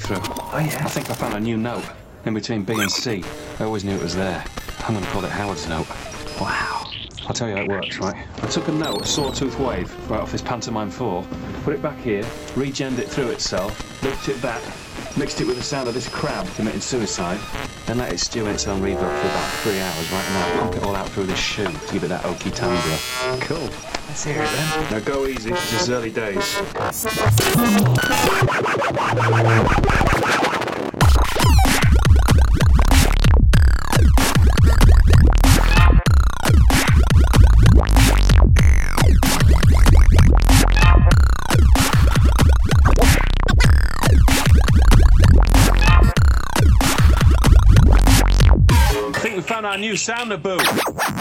through. Oh, yeah? I think I found a new note in between B and C. I always knew it was there. I'm going to call it Howard's note. Wow. I'll tell you how it works, right? I took a note, a Sawtooth Wave, right off his Pantomime 4, put it back here, regened it through itself, looped it back, mixed it with the sound of this crab committing suicide, then let it stew in its own reverb for about 3 hours, right? And then I pump it all out through this shoe to give it that oaky timbre. Cool. Let's hear it then. Now go easy, it's just early days. I think we found our new sounder boo.